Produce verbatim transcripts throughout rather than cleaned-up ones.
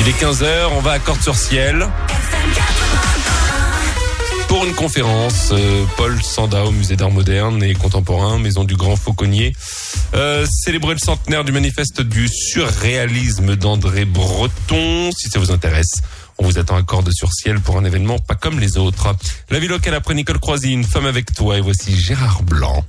Il est quinze heures, on va à Cordes-sur-Ciel pour une conférence. Euh, Paul Sanda au musée d'art moderne et contemporain, maison du Grand Fauconnier. Euh, célébrer le centenaire du manifeste du surréalisme d'André Breton. Si ça vous intéresse, on vous attend à Cordes-sur-Ciel pour un événement pas comme les autres. La vie locale après Nicole Croisy, Une femme avec toi, et voici Gérard Blanc.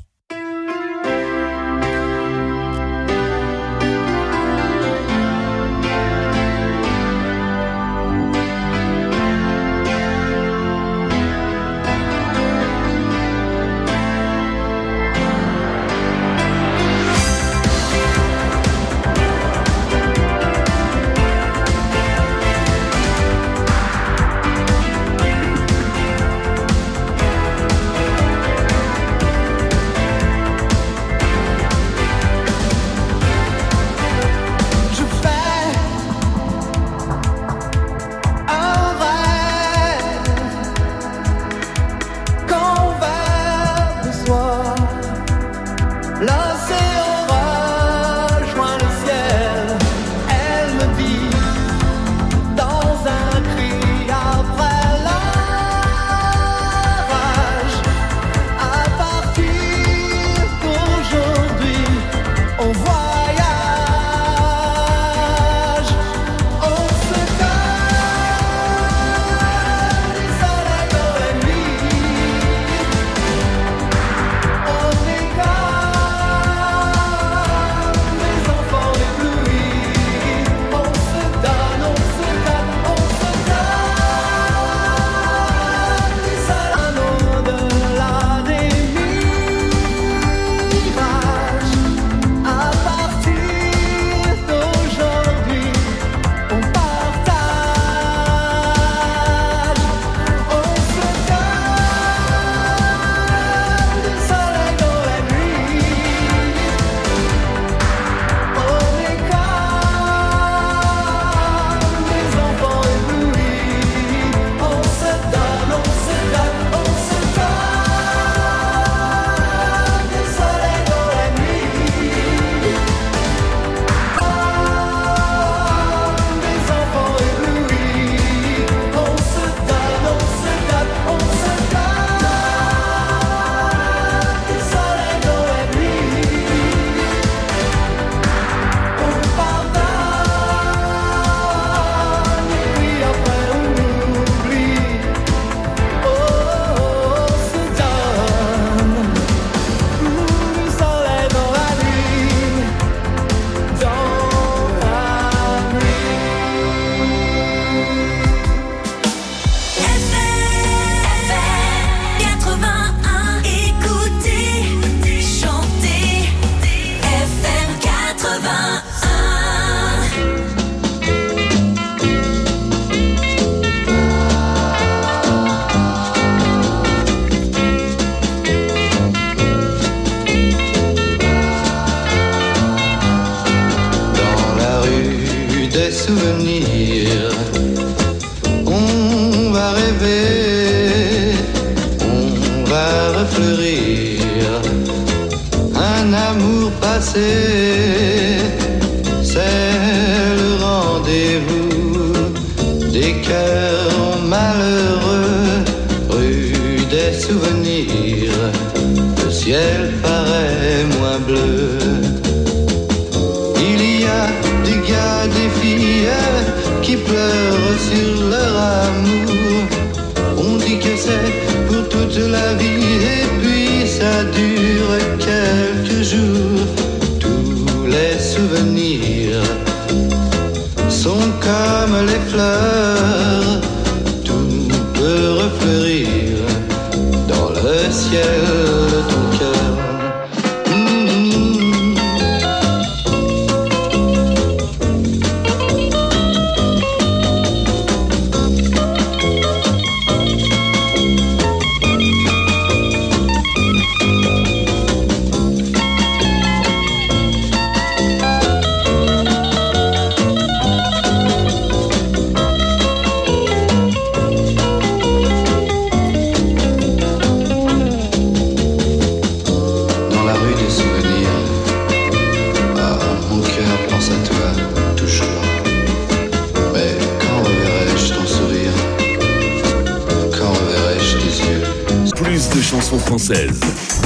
française.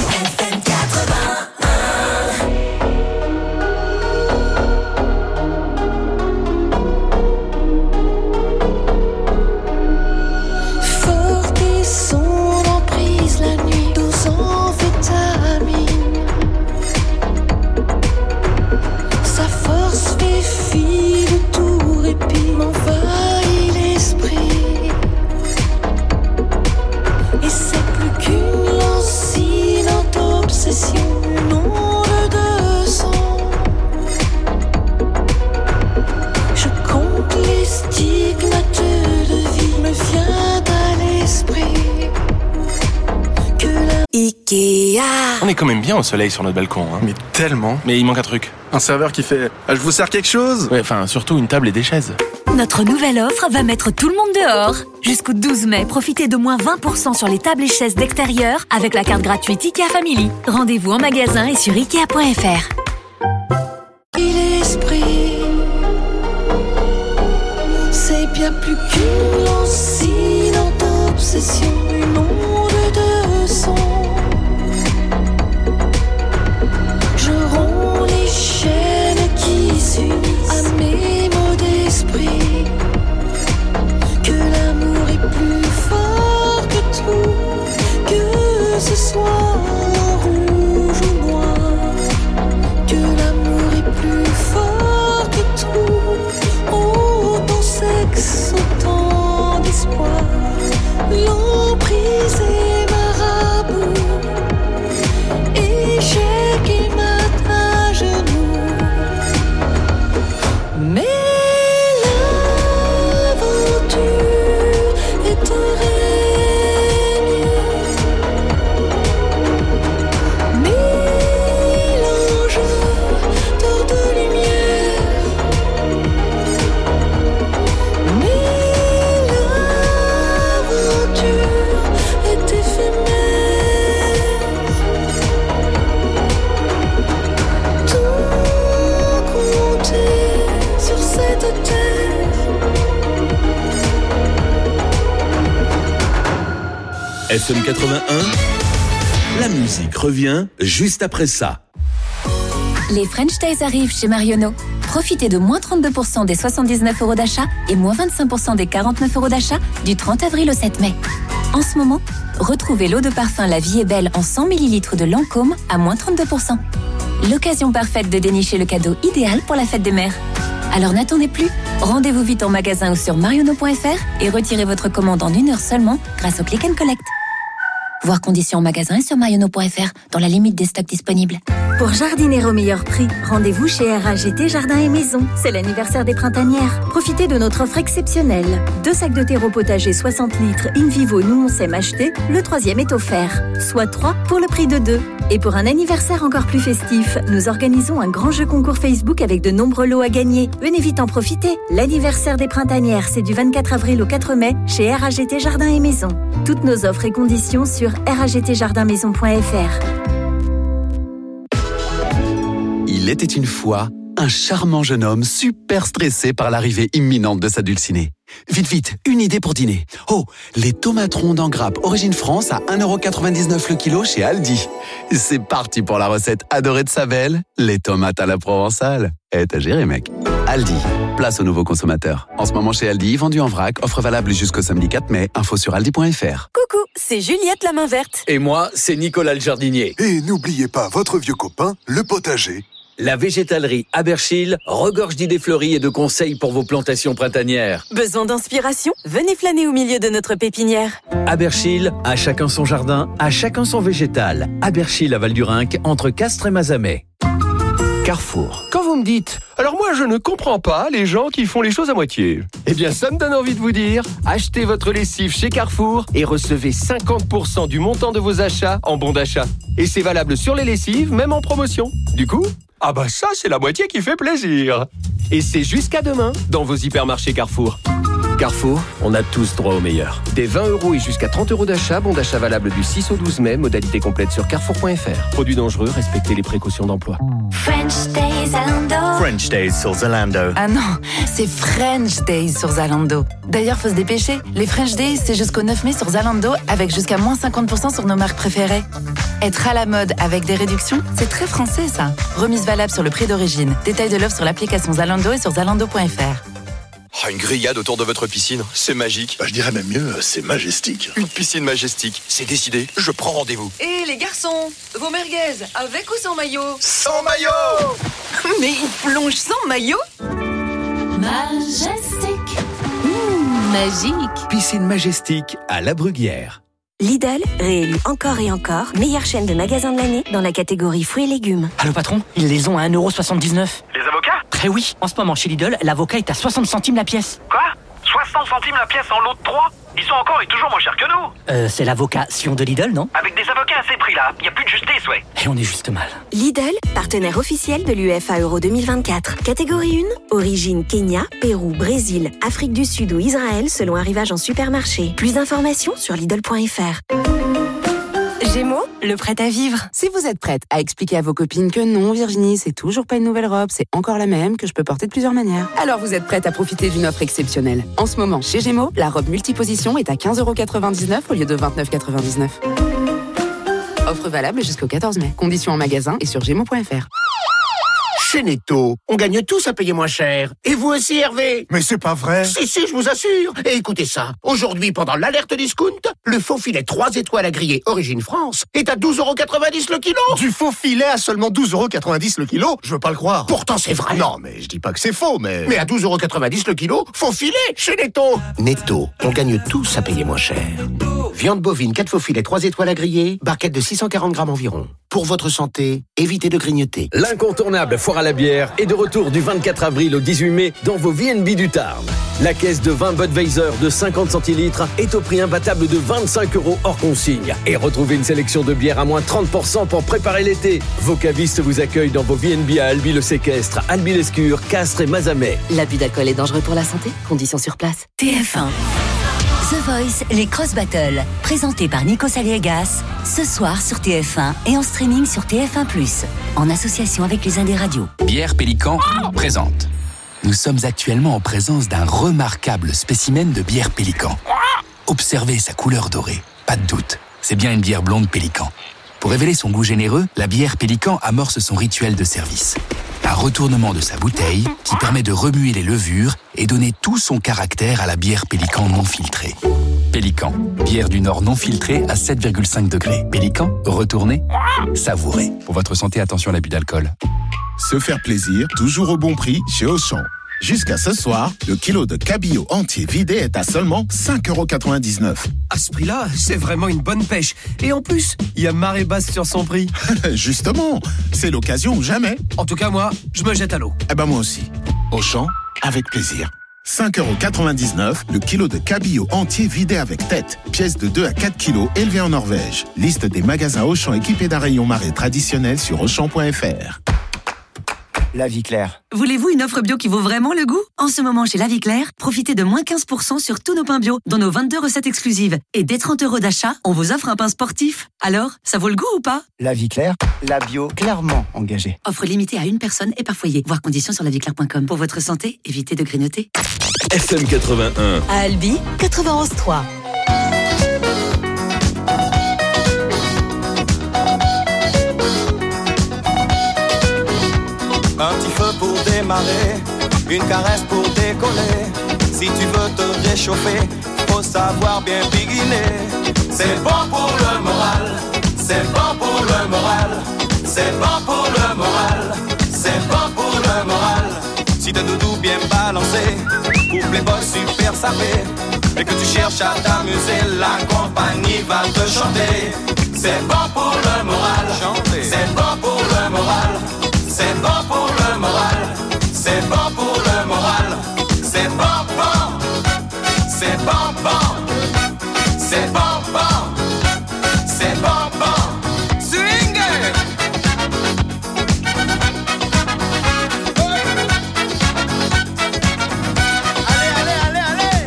On est quand même bien au soleil sur notre balcon, hein. Mais tellement. Mais il manque un truc. Un serveur qui fait ah, « Je vous sers quelque chose ?» Ouais, enfin, surtout une table et des chaises. Notre nouvelle offre va mettre tout le monde dehors. Jusqu'au douze mai, profitez de moins vingt pour cent sur les tables et chaises d'extérieur avec la carte gratuite IKEA Family. Rendez-vous en magasin et sur ikea point f r. L'esprit, c'est bien plus qu'une lancinante obsession, une onde de son. Je romps les chaînes qui s'unissent à mes mots d'esprit. Que l'amour est plus fort que tout, que ce soit rouge ou noir. Que l'amour est plus fort que tout, autant sexe, autant d'espoir. L'emprise est marabout, échec et mat à genoux. Mais l'aventure est un règne. Mélange d'or de lumière. Mais l'aventure est éphémère. Tout compter sur cette terre. F M quatre-vingt-un, la musique revient juste après ça. Les French Days arrivent chez Marionneau. Profitez de moins trente-deux pour cent des soixante-dix-neuf euros d'achat et moins vingt-cinq pour cent des quarante-neuf euros d'achat du trente avril au sept mai. En ce moment, retrouvez l'eau de parfum La Vie est Belle en cent millilitres de Lancôme à moins trente-deux pour cent. L'occasion parfaite de dénicher le cadeau idéal pour la fête des mères. Alors n'attendez plus, rendez-vous vite en magasin ou sur marionneau point f r et retirez votre commande en une heure seulement grâce au Click and Collect. Voir conditions en magasin et sur marionneau point f r dans la limite des stocks disponibles. Pour jardiner au meilleur prix, rendez-vous chez R A G T Jardin et Maison. C'est l'anniversaire des printanières. Profitez de notre offre exceptionnelle. Deux sacs de terreau potager soixante litres in vivo nous on sait acheter, le troisième est offert. Soit trois pour le prix de deux. Et pour un anniversaire encore plus festif, nous organisons un grand jeu concours Facebook avec de nombreux lots à gagner. Venez vite en profiter. L'anniversaire des printanières, c'est du vingt-quatre avril au quatre mai chez R A G T Jardin et Maison. Toutes nos offres et conditions sur r a g t jardin maison point f r. Il était une fois un charmant jeune homme super stressé par l'arrivée imminente de sa dulcinée. Vite, vite, une idée pour dîner. Oh, les tomates rondes en grappe origine France à un euro quatre-vingt-dix-neuf le kilo chez Aldi. C'est parti pour la recette adorée de sa belle, les tomates à la provençale. Eh, t'as géré, mec. Aldi, place aux nouveaux consommateurs. En ce moment chez Aldi, vendu en vrac, offre valable jusqu'au samedi quatre mai. Info sur aldi point f r. Coucou, c'est Juliette la main verte. Et moi, c'est Nicolas le jardinier. Et n'oubliez pas votre vieux copain, le potager. La végétalerie Aberchil regorge d'idées fleuries et de conseils pour vos plantations printanières. Besoin d'inspiration? Venez flâner au milieu de notre pépinière. Aberchil, à chacun son jardin, à chacun son végétal. Aberchil à Val-du-Rhinc, entre Castres et Mazamet. Carrefour. Quand vous me dites « Alors moi, je ne comprends pas les gens qui font les choses à moitié », eh bien, ça me donne envie de vous dire « Achetez votre lessive chez Carrefour et recevez cinquante pour cent du montant de vos achats en bon d'achat. Et c'est valable sur les lessives, même en promotion. Du coup, ah bah ça, c'est la moitié qui fait plaisir. Et c'est jusqu'à demain dans vos hypermarchés Carrefour. Carrefour, on a tous droit au meilleur. Des vingt euros et jusqu'à trente euros d'achat, bon d'achat valable du six au douze mai, modalité complète sur carrefour point f r. Produits dangereux, respectez les précautions d'emploi. French Days à Landau. French Days sur Zalando. Ah non, c'est French Days sur Zalando. D'ailleurs, faut se dépêcher. Les French Days, c'est jusqu'au neuf mai sur Zalando avec jusqu'à moins cinquante pour cent sur nos marques préférées. Être à la mode avec des réductions, c'est très français ça. Remise valable sur le prix d'origine. Détail de l'offre sur l'application Zalando et sur zalando point f r. Oh, une grillade autour de votre piscine, c'est magique. Bah, je dirais même mieux, c'est majestique. Une piscine majestique, c'est décidé, je prends rendez-vous. Et les garçons, vos merguez, avec ou sans maillot? Sans maillot. Mais ils plongent sans maillot? Majestic. Mmh, magique. Piscine Majestic à La Bruguière. Lidl, réélu encore et encore, meilleure chaîne de magasins de l'année dans la catégorie fruits et légumes. Allô patron, ils les ont à un euro soixante-dix-neuf. Les avocats? Eh oui, en ce moment chez Lidl, l'avocat est à soixante centimes la pièce. Quoi? soixante centimes la pièce en lot de trois? Ils sont encore et toujours moins chers que nous. Euh, c'est l'avocat Sion de Lidl, non? Avec des avocats à ces prix-là, il n'y a plus de justice, ouais. Et on est juste mal. Lidl, partenaire officiel de l'U F A Euro deux mille vingt-quatre. Catégorie un, origine Kenya, Pérou, Brésil, Afrique du Sud ou Israël selon arrivage en supermarché. Plus d'informations sur lidl point f r. Gémeaux, le prêt à vivre. Si vous êtes prête à expliquer à vos copines que non, Virginie, c'est toujours pas une nouvelle robe, c'est encore la même, que je peux porter de plusieurs manières, alors vous êtes prête à profiter d'une offre exceptionnelle. En ce moment, chez Gémeaux, la robe multiposition est à quinze euros quatre-vingt-dix-neuf au lieu de vingt-neuf euros quatre-vingt-dix-neuf. Offre valable jusqu'au quatorze mai. Conditions en magasin et sur gémeaux point f r. Chez Netto, on gagne tous à payer moins cher. Et vous aussi, Hervé? Mais c'est pas vrai. Si, si, je vous assure. Et écoutez ça. Aujourd'hui, pendant l'alerte discount, le faux filet trois étoiles à griller Origine France est à douze euros quatre-vingt-dix le kilo. Du faux filet à seulement douze euros quatre-vingt-dix le kilo? Je veux pas le croire. Pourtant, c'est vrai. Non, mais je dis pas que c'est faux, mais... Mais à douze euros quatre-vingt-dix le kilo, faux filet chez Netto. Netto, on gagne tous à payer moins cher. Viande bovine, quatre faux filets, trois étoiles à griller, barquette de six cent quarante grammes environ. Pour votre santé, évitez de grignoter. L'incontournable foire à la bière est de retour du vingt-quatre avril au dix-huit mai dans vos V N B du Tarn. La caisse de vin Budweiser de cinquante centilitres est au prix imbattable de vingt-cinq euros hors consigne. Et retrouvez une sélection de bières à moins trente pour cent pour préparer l'été. Vos cavistes vous accueillent dans vos V N B à Albi-le-Séquestre, Albi-l'Escure, Castres et Mazamet. L'abus d'alcool est dangereux pour la santé. Conditions sur place. T F un. The Voice, les Cross Battles, présentés par Nikos Aliagas, ce soir sur T F un et en streaming sur T F un plus, en association avec les Indes Radios. Bière Pélican présente. Nous sommes actuellement en présence d'un remarquable spécimen de bière Pélican. Observez sa couleur dorée, pas de doute, c'est bien une bière blonde Pélican. Pour révéler son goût généreux, la bière Pélican amorce son rituel de service. Un retournement de sa bouteille qui permet de remuer les levures et donner tout son caractère à la bière Pélican non filtrée. Pélican, bière du Nord non filtrée à sept virgule cinq degrés. Pélican, retournez, savourez. Pour votre santé, attention à l'abus d'alcool. Se faire plaisir, toujours au bon prix chez Auchan. Jusqu'à ce soir, le kilo de cabillaud entier vidé est à seulement cinq euros quatre-vingt-dix-neuf. À ce prix-là, c'est vraiment une bonne pêche. Et en plus, il y a marée basse sur son prix. Justement, c'est l'occasion ou jamais. En tout cas, moi, je me jette à l'eau. Eh ben moi aussi. Auchan, avec plaisir. cinq euros quatre-vingt-dix-neuf, le kilo de cabillaud entier vidé avec tête. Pièce de deux à quatre kilos élevée en Norvège. Liste des magasins Auchan équipés d'un rayon marée traditionnel sur auchan point f r. La Vie Claire. Voulez-vous une offre bio qui vaut vraiment le goût? En ce moment, chez La Vie Claire, profitez de moins quinze pour cent sur tous nos pains bio, dans nos vingt-deux recettes exclusives. Et dès trente euros d'achat, on vous offre un pain sportif. Alors, ça vaut le goût ou pas? La Vie Claire, la bio clairement engagée. Offre limitée à une personne et par foyer. Voir conditions sur la vie claire point com. Pour votre santé, évitez de grignoter. F M quatre-vingt-un. À Albi, quatre-vingt-onze trois. Un petit feu pour démarrer, une caresse pour décoller. Si tu veux te réchauffer, faut savoir bien biguiner. C'est bon pour le moral, c'est bon pour le moral, c'est bon pour le moral, c'est bon pour le moral. Si t'as doudou bien balancé, couple les boys super sapés, et que tu cherches à t'amuser, la compagnie va te chanter. C'est bon pour le moral, c'est bon pour le moral. C'est bon pour le moral, c'est bon pour le moral, c'est bon bon, c'est bon bon, c'est bon bon, c'est bon bon, swing it. Allez, allez, allez, allez.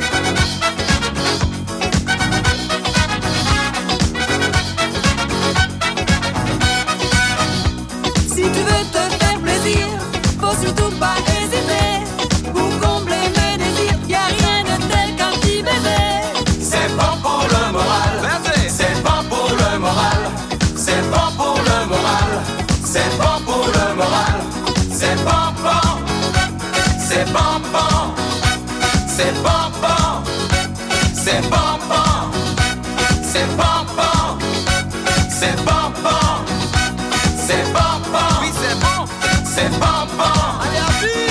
Si tu veux te faut surtout pas hésiter pour combler mes désirs. Y a rien de tel qu'un petit bébé. C'est bon pour le moral. C'est bon pour le moral. C'est bon pour le moral. C'est bon pour le moral. C'est bon bon. C'est bon bon. C'est bon bon. C'est bon bon. C'est bon bon. C'est bon bon. C'est bon bon. Oui, c'est bon. C'est bon bon. Allez, à plus.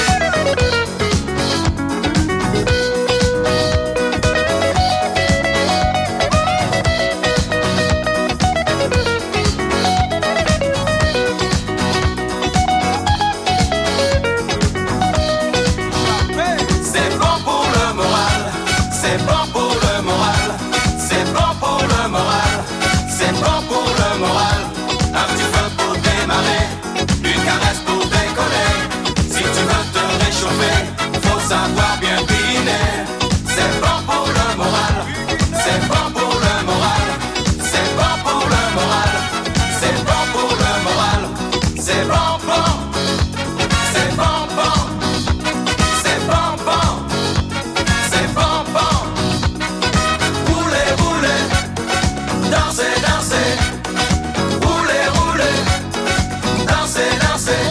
C'est bon pour le moral. C'est bon pour le moral. C'est bon pour le moral. C'est bon pour le moral. Un petit feu pour démarrer, une caresse pour décoller. Si tu veux te réchauffer, faut savoir bien piner. C'est bon pour le moral. C'est bon pour le moral. C'est bon pour le moral. C'est bon pour le moral. C'est bon bon. C'est bon bon. C'est bon bon. C'est bon bon. Roulez, roulez. Dansez, dansez. Roulez, roulez. Dansez, dansez.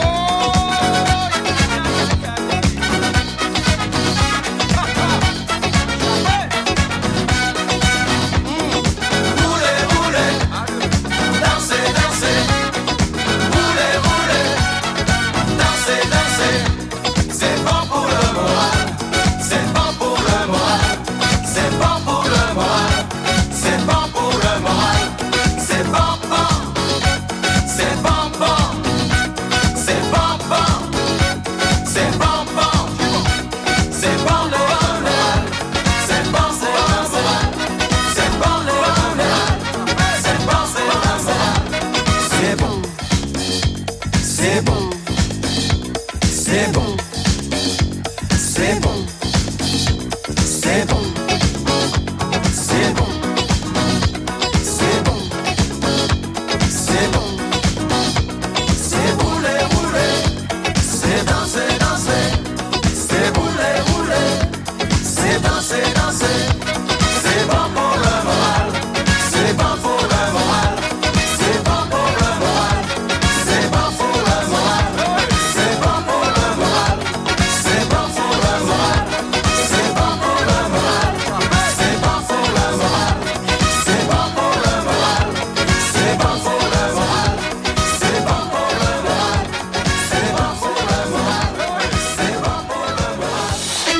Roulez, roulez. Dansez, dansez. Roulez, roulez. Dansez, dansez. C'est bon pour le moral. C'est bon pour le moral. C'est bon pour le moral. C'est bon pour le moral. C'est bon bon. C'est bon bon. C'est bon bon. C'est bon bon. C'est bon le moral. C'est bon c'est le moral. C'est bon le moral. C'est bon c'est le moral. C'est bon. C'est bon. C'est bon. C'est bon. C'est bon. C'est bon. C'est bon. C'est bon. C'est rouler, rouler. C'est danser, danser. C'est rouler, rouler. C'est danser, danser. C'est bon pour le moral. C'est bon pour le moral. C'est bon pour le moral. C'est bon pour le moral. C'est bon pour le moral. C'est bon pour le moral. C'est bon pour le moral. C'est bon pour le moral. C'est bon pour le moral. C'est bon pour le moral. C'est bon pour le moral. C'est bon pour le moral. C'est bon pour le moral.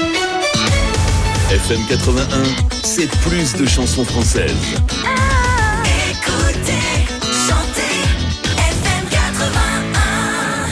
F M quatre-vingt-un, c'est plus de chansons françaises. Écoutez, chantez, F M quatre-vingt-un.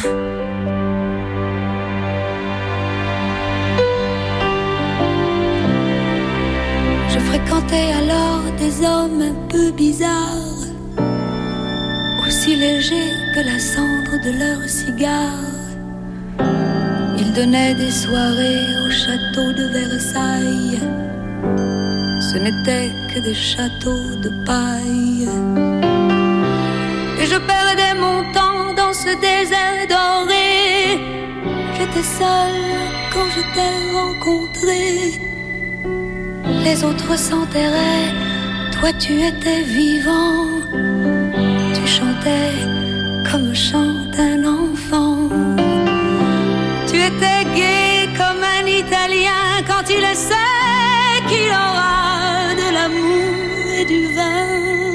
Je fréquentais alors des hommes un peu bizarres, aussi légers que la cendre de leur cigare. Ils donnaient des soirées au château de Versailles. Ce n'étaient que des châteaux de paille. Et je perdais mon temps dans ce désert doré. J'étais seule quand je t'ai rencontré. Les autres s'enterraient, toi tu étais vivant. Tu chantais comme chante un enfant. Tu étais gai comme un Italien quand il sait qu'il aura de l'amour et du vin.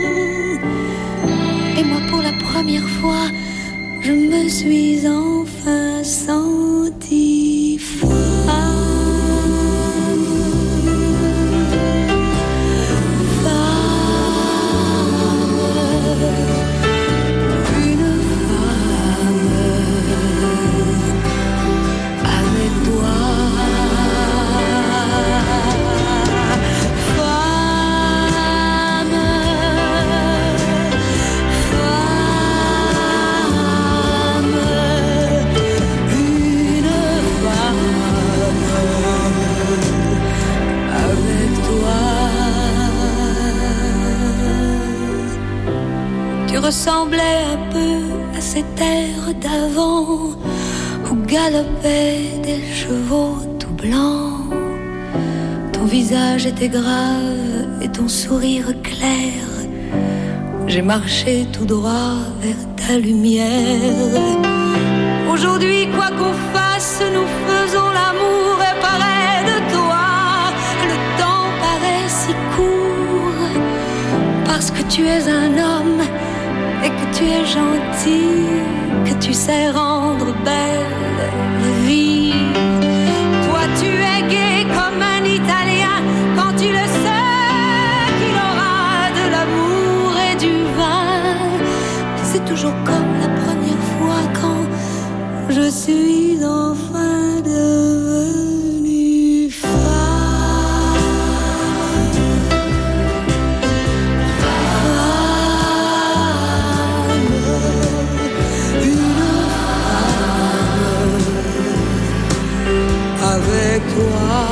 Et moi pour la première fois, je me suis enfin sentie femme. Ressemblait un peu à cette terre d'avant où galopaient des chevaux tout blancs. Ton visage était grave et ton sourire clair. J'ai marché tout droit vers ta lumière. Aujourd'hui, quoi qu'on fasse, nous faisons l'amour et pareil de toi. Le temps paraît si court parce que tu es un homme et que tu es gentil, que tu sais rendre belle la vie. Toi, tu es gai comme un Italien quand tu le sais qu'il aura de l'amour et du vin. C'est toujours comme la première fois quand je suis enfin devenue femme. Avec toi.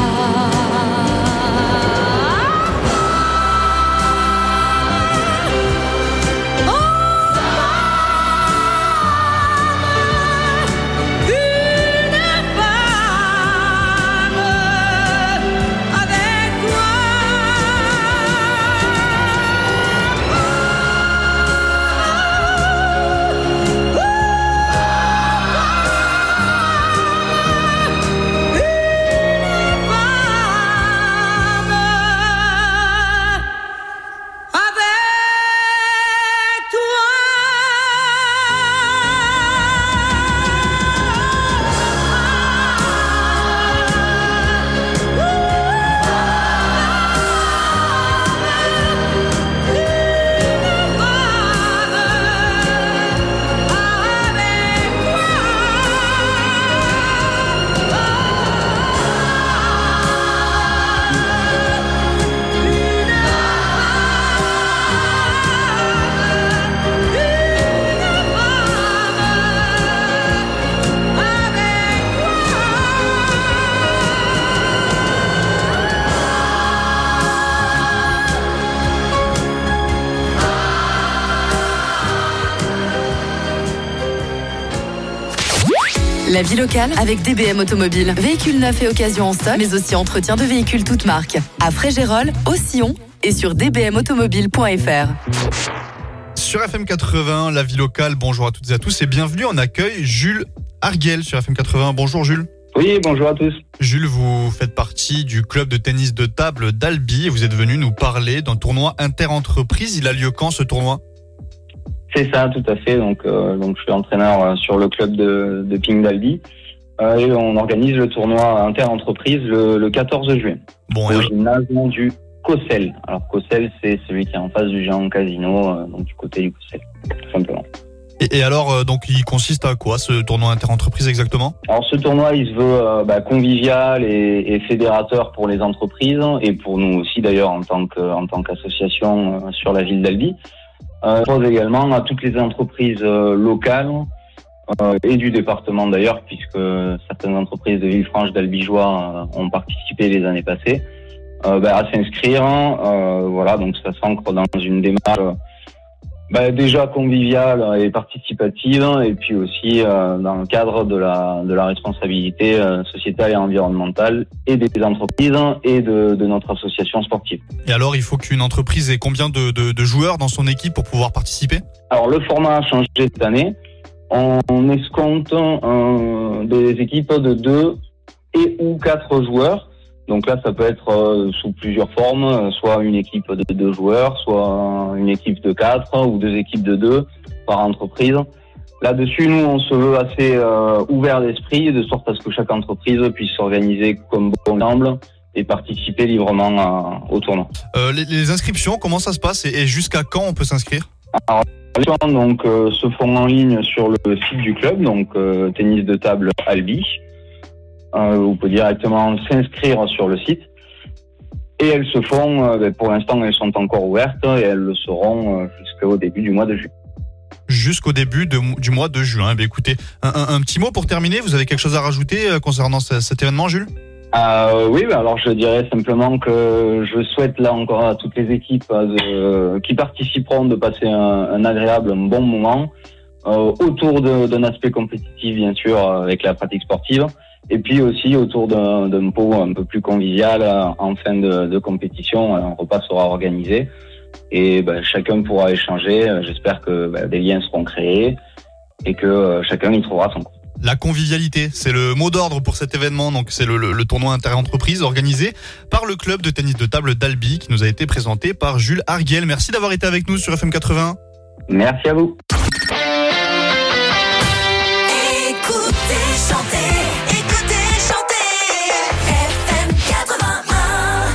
La vie locale avec D B M Automobile. Véhicules neufs et occasions en stock, mais aussi entretien de véhicules toutes marques. À Frégérolles, au Sillon et sur d b m automobile point f r. Sur F M quatre-vingts, la vie locale, bonjour à toutes et à tous et bienvenue. On accueille Jules Arguel sur F M quatre-vingts. Bonjour Jules. Oui, bonjour à tous. Jules, vous faites partie du club de tennis de table d'Albi et vous êtes venu nous parler d'un tournoi inter-entreprise. Il a lieu quand ce tournoi ? C'est ça, tout à fait. Donc, euh, donc je suis entraîneur sur le club de, de ping d'Albi euh, et on organise le tournoi inter-entreprise le, le quatorze juin bon, au gymnase du Cossel. Alors Cossel, c'est celui qui est en face du Géant Casino, euh, donc du côté du Cossel, tout simplement. Et, et alors, euh, donc, il consiste à quoi ce tournoi inter-entreprise exactement ? Alors ce tournoi, il se veut euh, bah, convivial et, et fédérateur pour les entreprises et pour nous aussi d'ailleurs en tant que en tant qu'association euh, sur la ville d'Albi. Euh, je pose également à toutes les entreprises euh, locales euh, et du département d'ailleurs, puisque certaines entreprises de Villefranche, d'Albigeois euh, ont participé les années passées, euh, bah, à s'inscrire. Euh, voilà, donc ça s'ancre dans une démarche bah, déjà conviviale et participative, et puis aussi euh, dans le cadre de la de la responsabilité euh, sociétale et environnementale et des entreprises et de, de notre association sportive. Et alors, il faut qu'une entreprise ait combien de, de, de joueurs dans son équipe pour pouvoir participer ? Alors, le format a changé cette année. On, on escompte euh, des équipes de deux et ou quatre joueurs. Donc là, ça peut être euh, sous plusieurs formes, soit une équipe de deux joueurs, soit une équipe de quatre ou deux équipes de deux par entreprise. Là-dessus, nous, on se veut assez euh, ouvert d'esprit, de sorte à ce que chaque entreprise puisse s'organiser comme bon semble et participer librement à, au tournoi. Euh, les, les inscriptions, comment ça se passe et, et jusqu'à quand on peut s'inscrire ? Alors, les inscriptions donc, euh, se font en ligne sur le site du club, donc euh, tennis de table Albi. Euh, vous pouvez directement s'inscrire sur le site. Et elles se font, euh, pour l'instant, elles sont encore ouvertes et elles le seront euh, jusqu'au début du mois de juin. Jusqu'au début de, du mois de juin. Eh écoutez, un, un, un petit mot pour terminer. Vous avez quelque chose à rajouter euh, concernant ce, cet événement, Jules ? Euh, oui, bah alors je dirais simplement que je souhaite là encore à toutes les équipes de, qui participeront de passer un, un agréable, un bon moment. euh, autour de, d'un aspect compétitif, bien sûr, avec la pratique sportive, et puis aussi autour d'un, d'un pot un peu plus convivial en fin de, de compétition. Un repas sera organisé et ben, chacun pourra échanger. J'espère que ben, des liens seront créés et que euh, chacun y trouvera son compte. La convivialité, c'est le mot d'ordre pour cet événement. Donc, c'est le, le, le tournoi inter-entreprise organisé par le club de tennis de table d'Albi qui nous a été présenté par Jules Arguel. Merci d'avoir été avec nous sur F M quatre-vingts. Merci à vous. Écoutez, chantez, écoutez, chantez, F M quatre-vingt-un.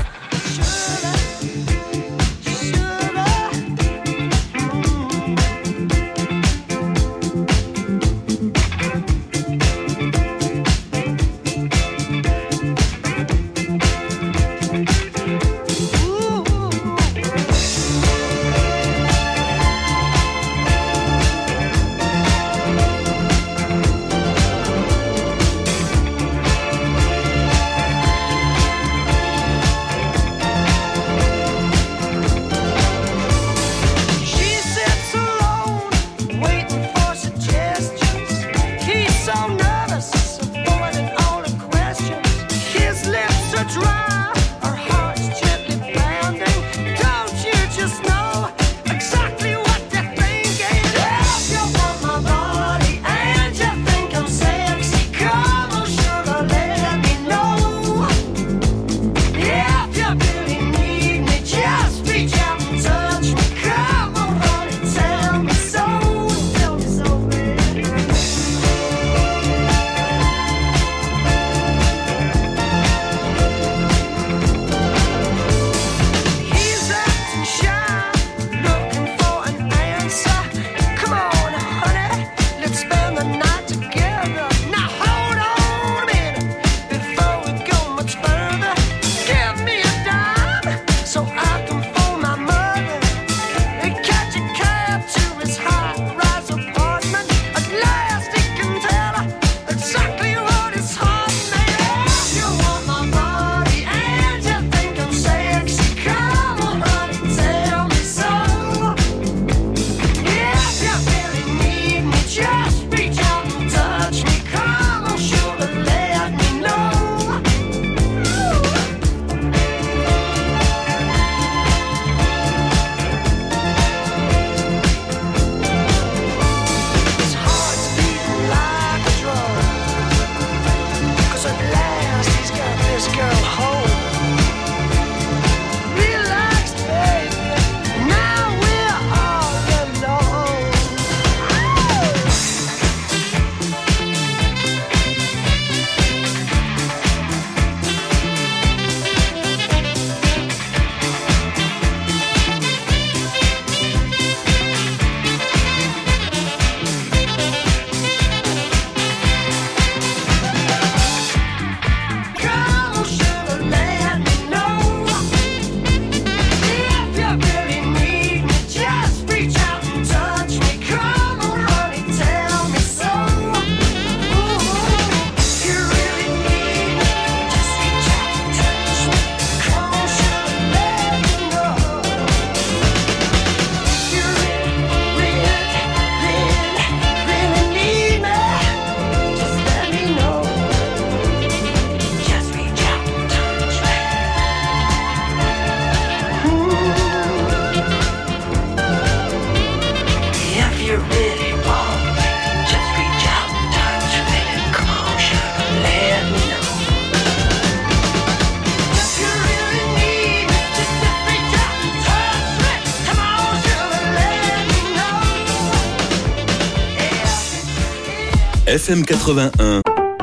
F M quatre-vingt-un.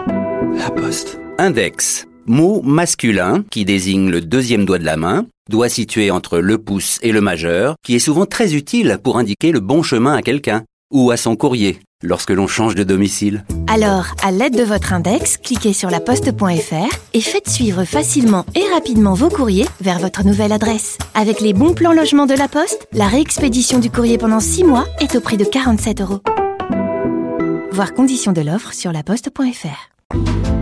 La Poste. Index. Mot masculin qui désigne le deuxième doigt de la main, doigt situé entre le pouce et le majeur, qui est souvent très utile pour indiquer le bon chemin à quelqu'un ou à son courrier lorsque l'on change de domicile. Alors, à l'aide de votre index, cliquez sur laposte point f r et faites suivre facilement et rapidement vos courriers vers votre nouvelle adresse. Avec les bons plans logement de la Poste, la réexpédition du courrier pendant six mois est au prix de quarante-sept euros. Voir conditions de l'offre sur laposte point f r.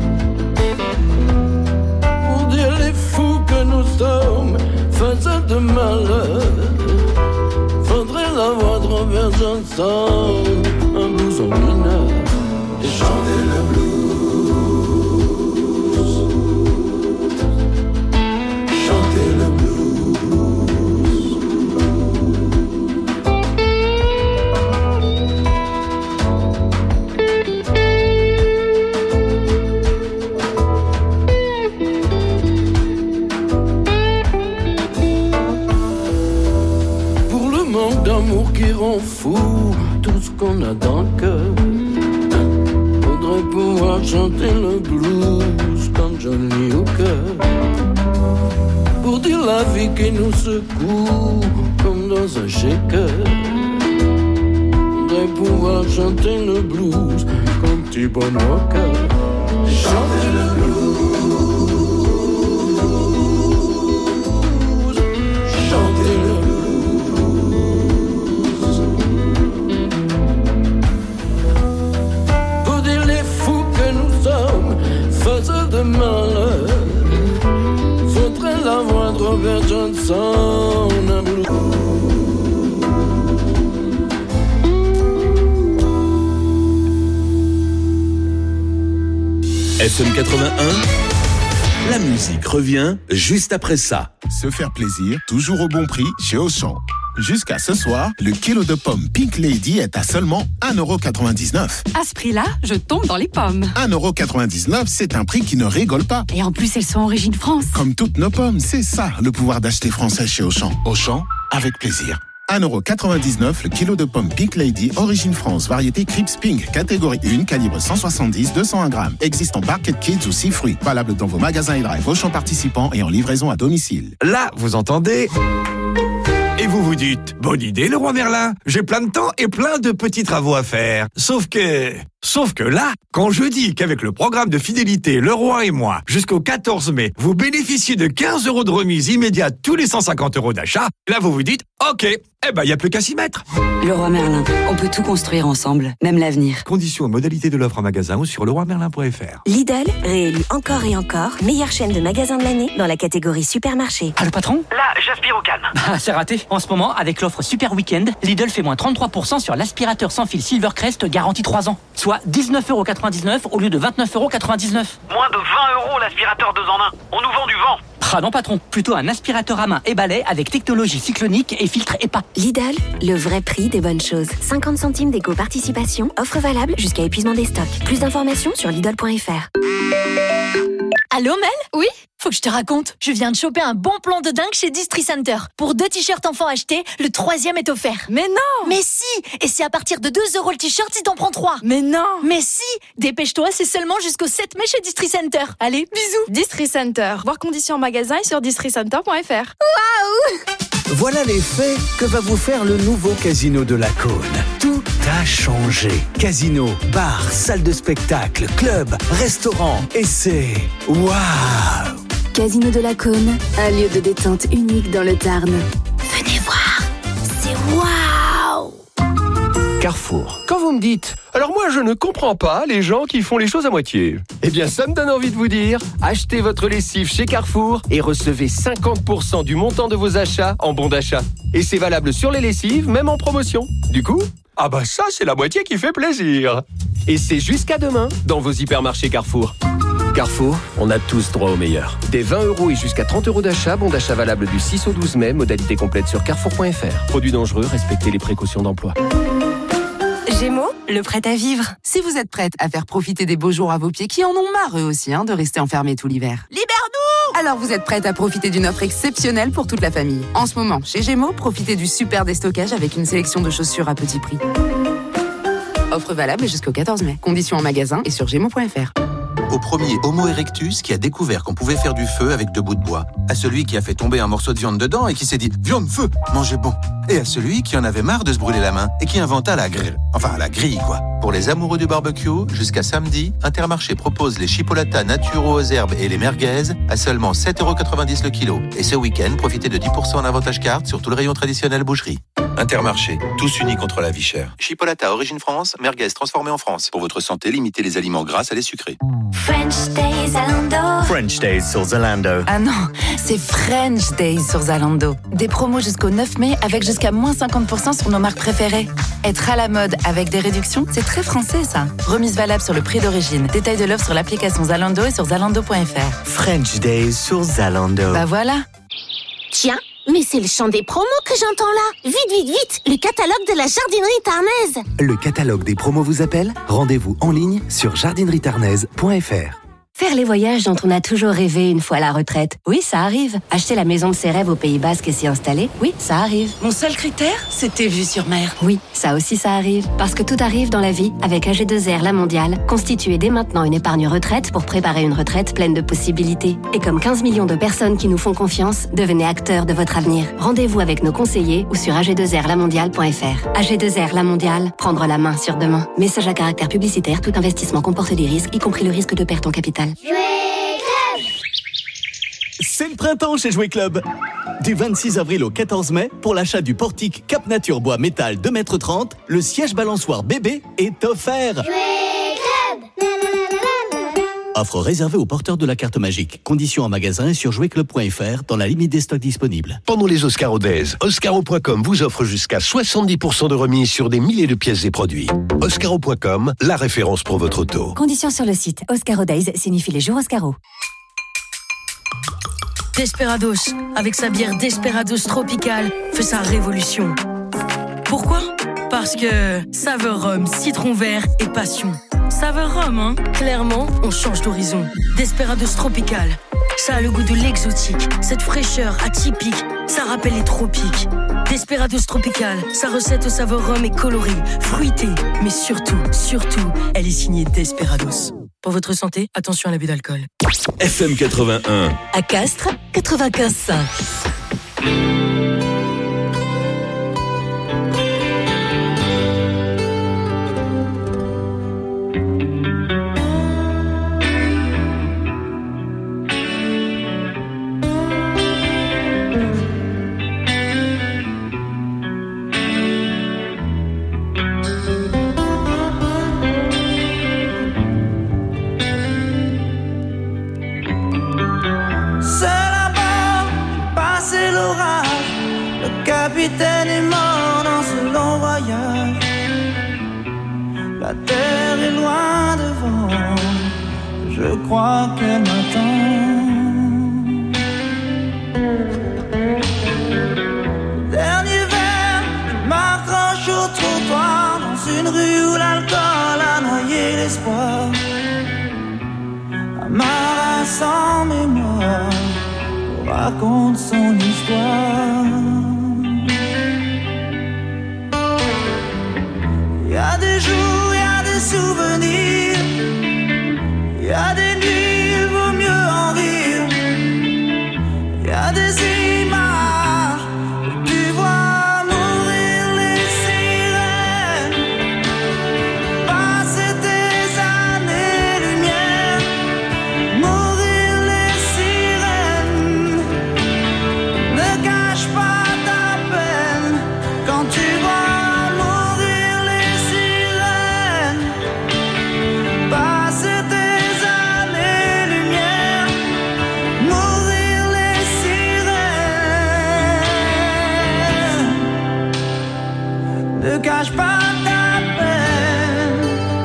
Pour dire les fous que nous sommes, faisant de malheur, faudrait l'avoir traversé ensemble. son mineur et chanter le blues. Chanter le d'amour qui rend fou tout ce qu'on a dans le cœur. Faudrait pouvoir chanter le blues comme Johnny Hooker, pour dire la vie qui nous secoue comme dans un shaker. Faudrait pouvoir chanter le blues comme T-Bone Walker. Chanter le blues, chanter le faiseur de malheur, faudrait la voix de Robert Johnson, un blues. F M quatre-vingt-un, la musique revient juste après ça. Se faire plaisir, toujours au bon prix chez Auchan. Jusqu'à ce soir, le kilo de pommes Pink Lady est à seulement un euro quatre-vingt-dix-neuf. À ce prix-là, je tombe dans les pommes. un euro quatre-vingt-dix-neuf, c'est un prix qui ne rigole pas. Et en plus, elles sont origine France. Comme toutes nos pommes, c'est ça le pouvoir d'acheter français chez Auchan. Auchan, avec plaisir. un euro quatre-vingt-dix-neuf, le kilo de pommes Pink Lady, origine France, variété Crips Pink, catégorie un, calibre cent soixante-dix, deux cent un grammes. Existe en Barquette Kids ou six fruits. Valable dans vos magasins et drive Auchan participants et en livraison à domicile. Là, vous entendez ? Et vous vous dites, bonne idée le roi Merlin, j'ai plein de temps et plein de petits travaux à faire. Sauf que... Sauf que là, quand je dis qu'avec le programme de fidélité Le Roi et moi, jusqu'au quatorze mai, vous bénéficiez de quinze euros de remise immédiate tous les cent cinquante euros d'achat, là vous vous dites, ok, eh ben y a plus qu'à s'y mettre. Le Roi Merlin, on peut tout construire ensemble, même l'avenir. Conditions et modalités de l'offre en magasin ou sur leroy merlin point f r. Lidl, réélu encore et encore, meilleure chaîne de magasins de l'année dans la catégorie supermarché. Ah, le patron ? Là, j'aspire au calme. Ah, c'est raté. En ce moment, avec l'offre Super Weekend, Lidl fait moins trente-trois pour cent sur l'aspirateur sans fil Silvercrest garantie trois ans. Soit dix-neuf euros quatre-vingt-dix-neuf au lieu de vingt-neuf euros quatre-vingt-dix-neuf. Moins de vingt euros l'aspirateur deux en un. On nous vend du vent. Ah non patron, plutôt un aspirateur à main et balai avec technologie cyclonique et filtre E P A. Lidl, le vrai prix des bonnes choses. cinquante centimes d'éco-participation, offre valable jusqu'à épuisement des stocks. Plus d'informations sur lidl point f r. Allô Mel ? Oui ? Faut que je te raconte. Je viens de choper un bon plan de dingue chez Distri Center. Pour deux t-shirts enfants achetés, le troisième est offert. Mais non ! Mais si ! Et c'est à partir de deux euros le t-shirt si t'en prends trois. Mais non ! Mais si ! Dépêche-toi, c'est seulement jusqu'au sept mai chez Distri Center. Allez, bisous. Distri Center. Voir conditions en magasin et sur distri center point f r. Waouh ! Voilà l'effet que va vous faire le nouveau Casino de la Cône. Tout a changé. Casino, bar, salle de spectacle, club, restaurant, et c'est... Waouh ! Casino de la Cône, un lieu de détente unique dans le Tarn. Venez voir, c'est waouh! Carrefour. Quand vous me dites, alors moi je ne comprends pas les gens qui font les choses à moitié. Eh bien ça me donne envie de vous dire, achetez votre lessive chez Carrefour et recevez cinquante pour cent du montant de vos achats en bon d'achat. Et c'est valable sur les lessives, même en promotion. Du coup, ah bah ça c'est la moitié qui fait plaisir. Et c'est jusqu'à demain dans vos hypermarchés Carrefour. Carrefour, on a tous droit au meilleur. Des vingt euros et jusqu'à trente euros d'achat, bon d'achat valable du six au douze mai, modalité complète sur carrefour point f r. Produits dangereux, respectez les précautions d'emploi. Gémeaux, le prêt à vivre. Si vous êtes prête à faire profiter des beaux jours à vos pieds qui en ont marre eux aussi hein, de rester enfermés tout l'hiver. Libère-nous ! Alors vous êtes prête à profiter d'une offre exceptionnelle pour toute la famille. En ce moment, chez Gémeaux, profitez du super déstockage avec une sélection de chaussures à petit prix. Offre valable jusqu'au quatorze mai. Conditions en magasin et sur gémeaux point f r. Au premier Homo erectus qui a découvert qu'on pouvait faire du feu avec deux bouts de bois. À celui qui a fait tomber un morceau de viande dedans et qui s'est dit « Viande, feu, mangez bon !» Et à celui qui en avait marre de se brûler la main et qui inventa la grille. Enfin, la grille, quoi. Pour les amoureux du barbecue, jusqu'à samedi, Intermarché propose les chipolatas naturaux aux herbes et les merguez à seulement sept euros quatre-vingt-dix le kilo. Et ce week-end, profitez de dix pour cent en avantage carte sur tout le rayon traditionnel boucherie. Intermarché, tous unis contre la vie chère. Chipolata origine France, merguez transformée en France. Pour votre santé, limitez les aliments gras à les sucrés. French Days à Lando. French Days sur Zalando. Ah non, c'est French Days sur Zalando. Des promos jusqu'au neuf mai avec jusqu'à moins cinquante pour cent sur nos marques préférées. Être à la mode avec des réductions, c'est très français ça. Remise valable sur le prix d'origine. Détail de l'offre sur l'application Zalando et sur zalando point f r. French Days sur Zalando. Bah voilà. Tiens, mais c'est le chant des promos que j'entends là. Vite, vite, vite, le catalogue de la jardinerie tarnaise. Le catalogue des promos vous appelle ? Rendez-vous en ligne sur jardinerie tarnaise point f r. Faire les voyages dont on a toujours rêvé une fois à la retraite. Oui, ça arrive. Acheter la maison de ses rêves au Pays Basque et s'y installer. Oui, ça arrive. Mon seul critère, c'était vue sur mer. Oui, ça aussi ça arrive. Parce que tout arrive dans la vie avec A G deux R La Mondiale. Constituez dès maintenant une épargne retraite pour préparer une retraite pleine de possibilités. Et comme quinze millions de personnes qui nous font confiance, devenez acteurs de votre avenir. Rendez-vous avec nos conseillers ou sur a g deux r la mondiale point f r. A G deux R La Mondiale, prendre la main sur demain. Message à caractère publicitaire, tout investissement comporte des risques, y compris le risque de perte en capital. C'est le printemps chez Jouet Club. Du vingt-six avril au quatorze mai, pour l'achat du portique Cap Nature Bois Métal deux mètres trente, le siège balançoire bébé est offert. Jouet Club. Offre réservée aux porteurs de la carte magique. Conditions en magasin et sur jouet club point f r dans la limite des stocks disponibles. Pendant les Oscaro Days, Oscaro point com vous offre jusqu'à soixante-dix pour cent de remise sur des milliers de pièces et produits. Oscaro point com, la référence pour votre auto. Conditions sur le site. Oscaro Days signifie les jours Oscaro. Desperados, avec sa bière Desperados Tropical, fait sa révolution. Pourquoi ? Parce que saveur rhum, citron vert et passion. Saveur rhum, hein ? Clairement, on change d'horizon. Desperados Tropical, ça a le goût de l'exotique. Cette fraîcheur atypique, ça rappelle les tropiques. Desperados Tropical, sa recette au saveur rhum est colorée, fruitée. Mais surtout, surtout, elle est signée Desperados. Pour votre santé, attention à l'abus d'alcool. F M quatre-vingt-un. À Castres, quatre-vingt-quinze virgule cinq. Le capitaine est mort dans ce long voyage. La terre est loin devant. Je crois qu'elle m'attend. Dernier verre, je m'accroche au trottoir dans une rue où l'alcool a noyé l'espoir. Amara sans mémoire raconte son histoire. Il y a des jours, il y a des souvenirs. Il y a des nuits, il vaut mieux en rire. Il y a des images où tu vois mourir les sirènes. Passer des années-lumière, mourir les sirènes. Ne cache pas ta peine quand tu vois. Ne cache pas ta peine.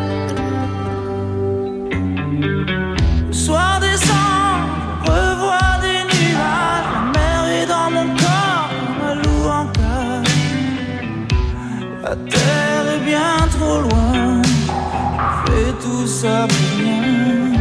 Le soir descend, je revois des nuages. La mer est dans mon corps comme un loup en cage. La terre est bien trop loin. Je fais tout ça pour rien.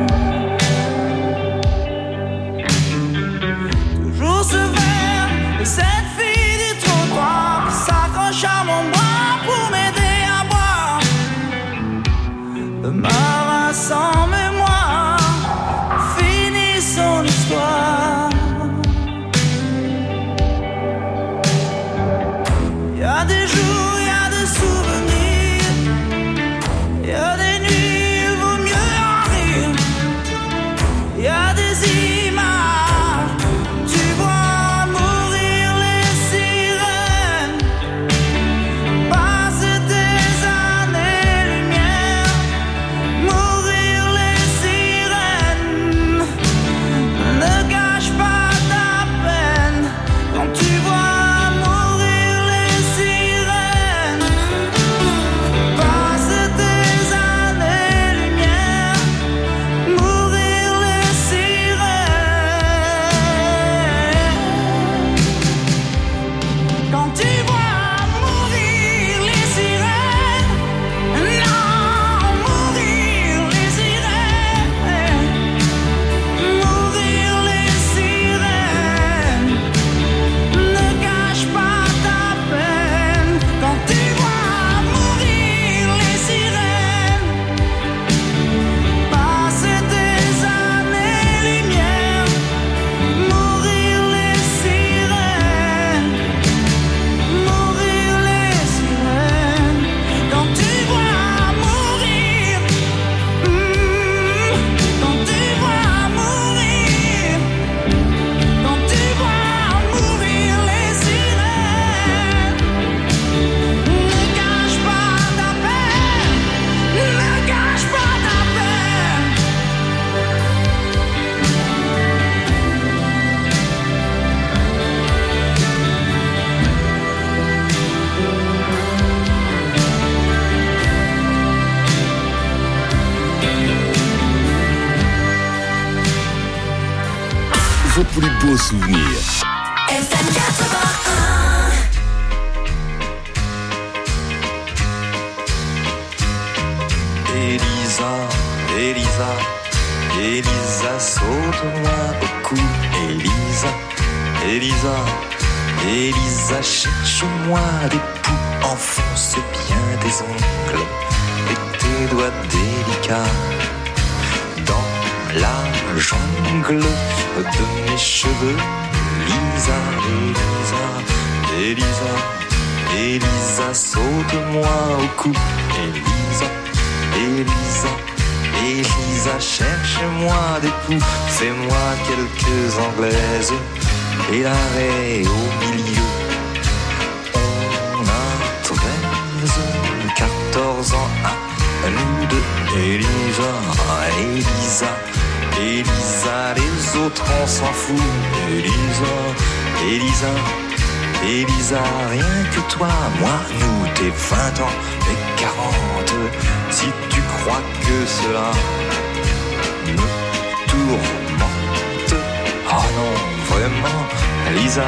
Toujours ce verre et cette fille du trottoir qui s'accroche à mon bras pour m'aider à boire. Le marin sans mémoire finit son histoire. Il y a des jours, il y a des souvenirs. Il y a des nuits, il vaut vos plus beaux souvenirs. F M quatre-vingt-un. Elisa, Elisa, Elisa, saute-moi au cou. Elisa, Elisa, Elisa, cherche-moi des poux. Enfonce bien tes ongles et tes doigts délicats dans la jungle de mes cheveux. Elisa, Elisa, Elisa, Elisa, saute-moi au cou. Elisa, Elisa, Elisa, cherche-moi des poux. Fais-moi quelques anglaises et l'arrêt au milieu. On a treize, quatorze ans à nous deux. Elisa, Elisa, Elisa, les autres on s'en fout. Elisa, Elisa, Elisa, rien que toi, moi, nous, t'es vingt ans et quarante. Si tu crois que cela me tourmente, oh non, vraiment, Elisa.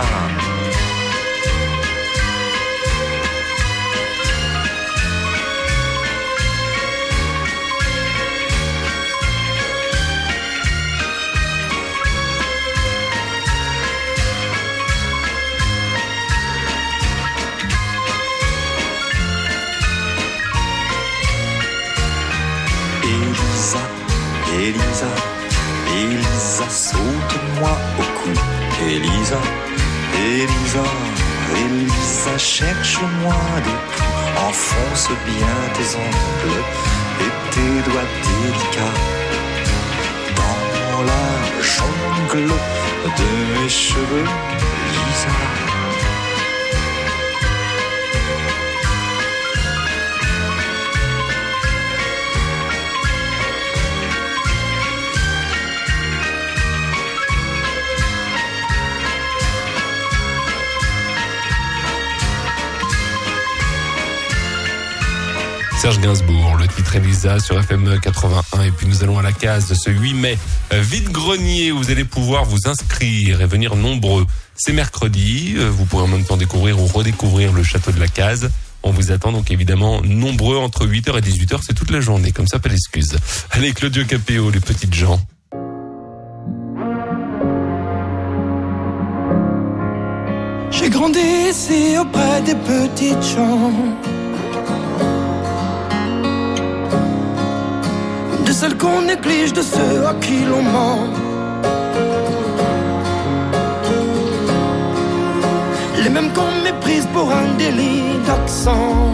Elisa, Elisa, saute-moi au cou. Elisa, Elisa, Elisa, cherche-moi des poux. Enfonce bien tes ongles et tes doigts délicats dans la jungle de mes cheveux. Elisa. Serge Gainsbourg, le titre Elisa sur F M quatre-vingt-un. Et puis nous allons à la case de ce huit mai. Vide-grenier, où vous allez pouvoir vous inscrire et venir nombreux. C'est mercredi, vous pourrez en même temps découvrir ou redécouvrir le château de la Case. On vous attend donc évidemment nombreux entre huit heures et dix-huit heures, c'est toute la journée, comme ça pas d'excuses. Allez, Claudio Capéo, les petites gens. J'ai grandi ici auprès des petites gens, de celles qu'on néglige, de ceux à qui l'on ment. Les mêmes qu'on méprise pour un délit d'accent.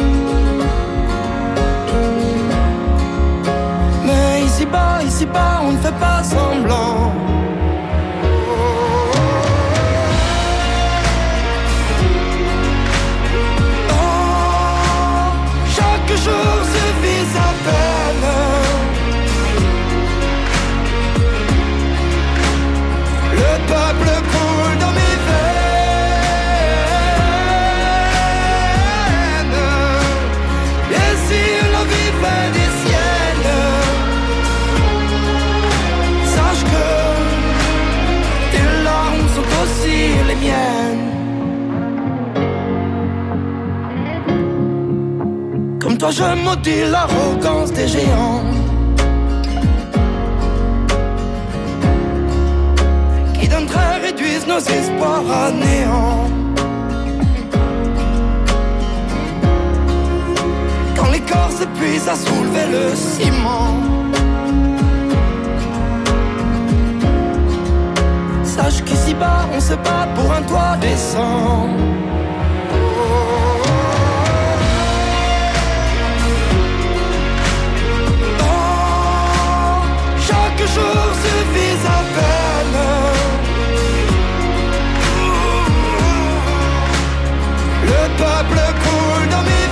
Mais ici-bas, ici-bas, on ne fait pas semblant. Oh, chaque jour suffit à peine. Le peuple coule dans mes veines. Et si la vie fait des siennes, sache que tes larmes sont aussi les miennes. Comme toi je maudis l'arrogance des géants qui d'un trait réduisent nos espoirs à néant. Quand les corps s'épuisent à soulever le ciment, sache qu'ici-bas on se bat pour un toit décent. Oh, chaque jour suffit à peine. Le peuple coule dans mes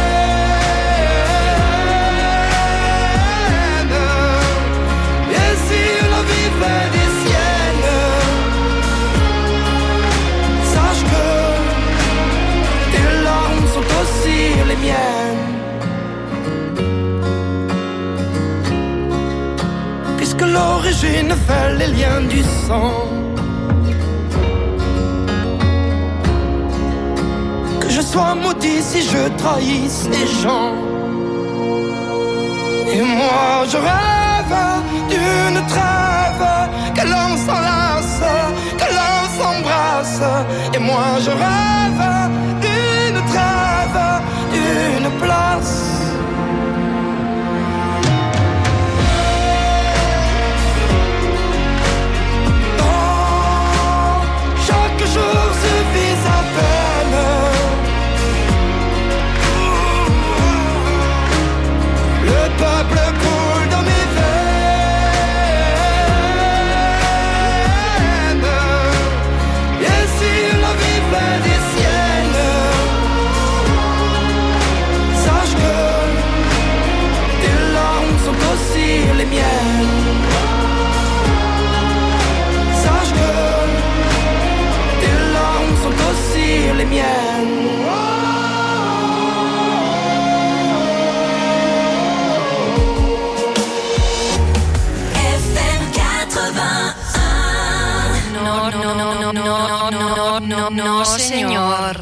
veines. Et si la vie fait des siennes, sache que tes larmes sont aussi les miennes. Puisque l'origine fait les liens du sang, que je sois maudit si je trahis ces gens. Et moi je rêve d'une trêve, que l'on s'enlace, que l'on s'embrasse. Et moi je rêve d'une trêve, d'une place. Oh, chaque jour suffit à peine. Le peuple coule dans mes veines. Et si la vie fait des siennes, sache que tes larmes sont aussi les miennes. Sache que tes larmes sont aussi les miennes. No, no, no, no, no, no, no, no, señor.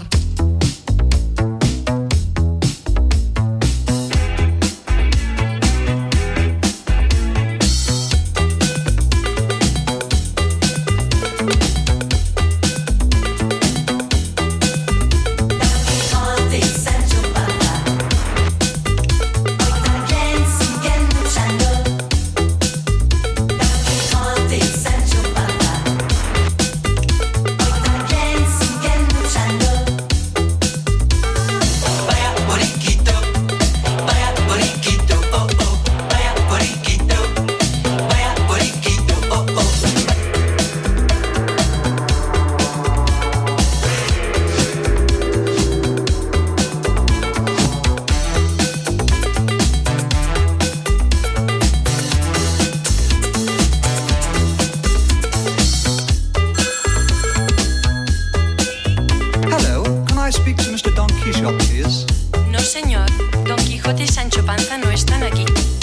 No, señor. Don Quijote y Sancho Panza no están aquí.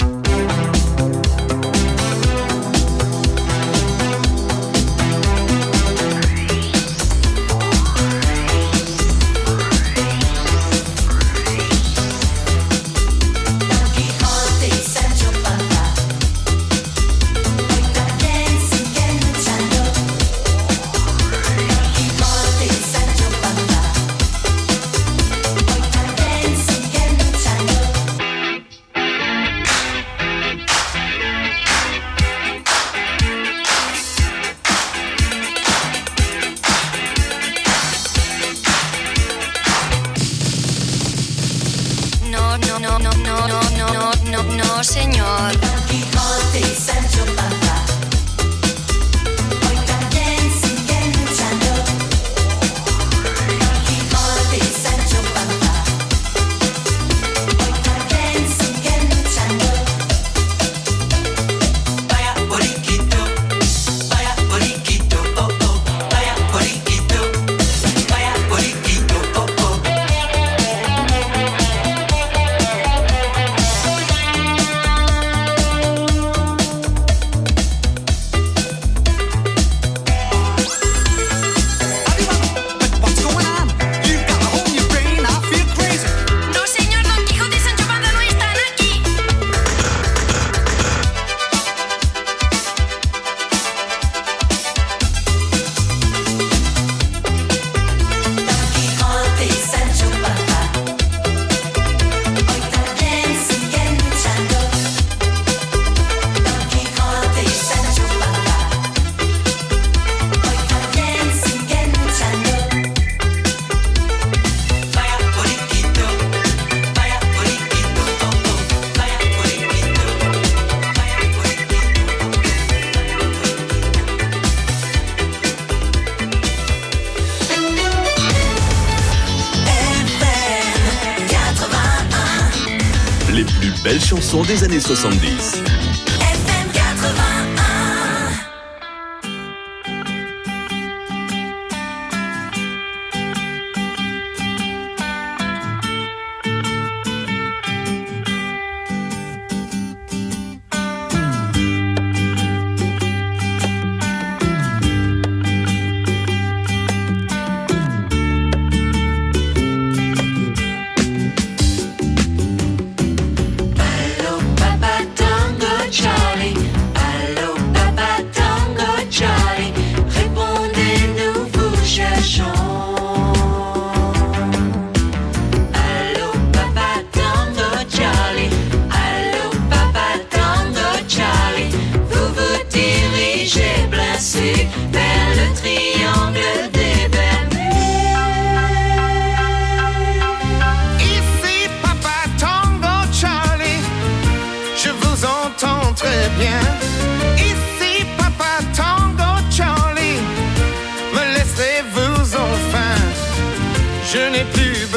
No, no, no, no, no, no, no, no, no, señor. Don Quijote y Sancho Panza hoy también siguen luchando. Don Quijote y Sancho Panza hoy también siguen luchando. Vaya boriquito, vaya boriquito, oh oh, vaya boriquito, vaya boriquito, oh oh. No, señor, Don Quijote y Sancho Panza no están aquí. Don Quijote y Sancho Panza hoy también siguen luchando. Don Quijote y Sancho Panza hoy también siguen luchando. Vaya boriquito, vaya boriquito, oh oh, vaya boriquito, vaya boriquito. Les plus belles chansons des années soixante-dix.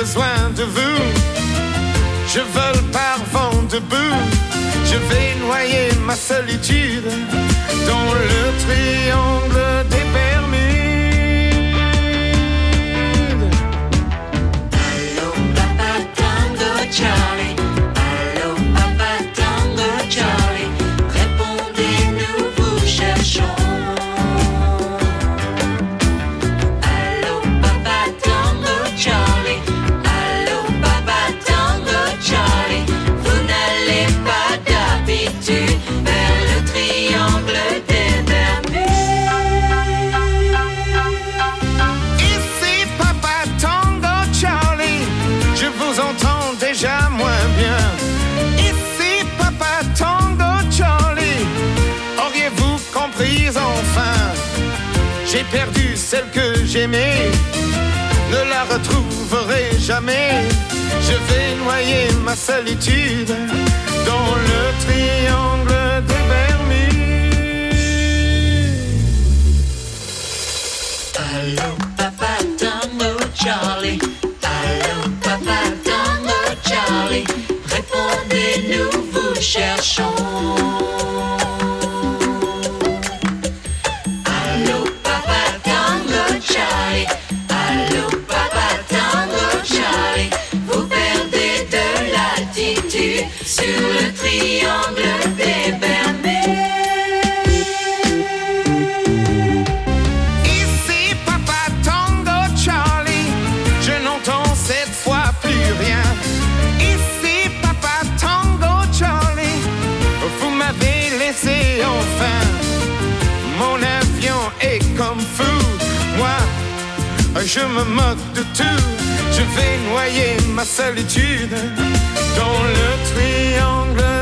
besoin de vous. Je vole par vent debout. Je vais noyer ma solitude dans le triangle des Bermudes. Allô papa tango Charlie, allô papa tango Charlie, répondez-nous, vous cherchons. Allô papa tango Charlie, allô papa tango Charlie, vous n'allez pas d'habitude vers le triangle des Bermudes. Ici Papa Tango Charlie, je vous entends déjà moins bien. Ici Papa Tango Charlie, auriez-vous compris enfin? J'ai perdu celle que j'aimais, ne la retrouverai jamais. Je vais noyer ma solitude dans le triangle des Bermudes. Allô papa tango Charlie, allô papa tango Charlie, répondez-nous, vous cherchons. Allô papa tango Charlie, allô papa tango Charlie, vous perdez de l'altitude sur le triangle des Bermudes. Ici Papa Tango Charlie, je n'entends cette fois plus rien. Ici Papa Tango Charlie, vous m'avez laissé enfin. Mon avion est comme fou, moi je me moque de tout. Je vais noyer ma solitude dans le triangle